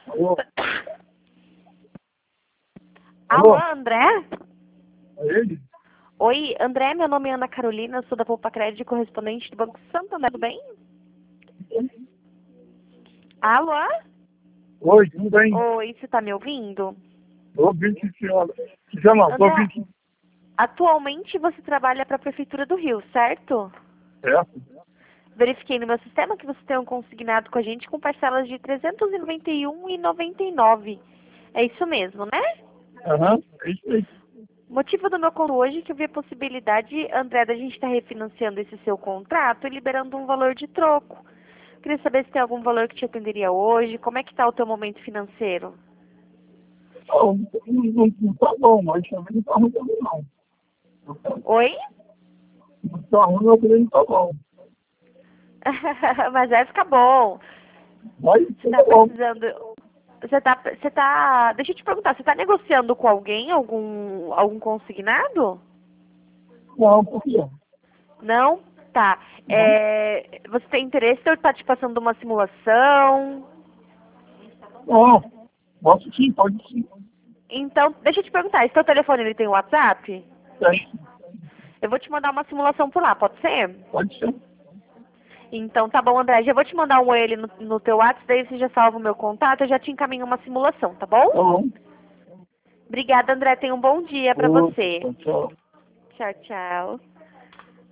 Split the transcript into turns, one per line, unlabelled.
Alô?
Alô,
Alô?
André?
É ele?
Oi, André, meu nome é Ana Carolina, sou da Poupa Crédito, correspondente do Banco Santander, tudo bem? Alô?
Oi, tudo bem?
Oi, você tá me ouvindo?
Tô ouvindo, sim, senhora. Se chama, tô
André,
ouvindo,
atualmente você trabalha para a Prefeitura do Rio, certo?
certo?
Verifiquei no meu sistema que você tem um consignado com a gente com parcelas de R$ 391,99. É isso mesmo, né?
Aham, é isso aí.
O motivo do meu conto hoje é que eu vi a possibilidade, André, da gente estar refinanciando esse seu contrato e liberando um valor de troco. Queria saber se tem algum valor que te atenderia hoje, como é que está o teu momento financeiro?
Não tá bom, mas também não tá ruim também não.
Oi?
Não tá ruim, mas também não tá bom.
Mas vai ficar bom.
Mas
Você
tá
tá
bom.
precisando... Deixa eu te perguntar, você tá negociando com alguém, algum consignado?
Não, por quê?
Não? Tá.
Não,
Você tem interesse em eu estar te passando uma simulação?
não. Posso sim, pode sim.
Então, deixa eu te perguntar, esse teu telefone ele tem WhatsApp?
Tem,
Eu vou te mandar uma simulação por lá, pode ser?
pode ser.
Então, tá bom, André. Já vou te mandar um ele no teu WhatsApp, daí você já salva o meu contato, eu já te encaminho uma simulação, tá bom?
Tá bom.
Obrigada, André. Tenha um bom dia pra você.
Tchau.
Tchau, tchau.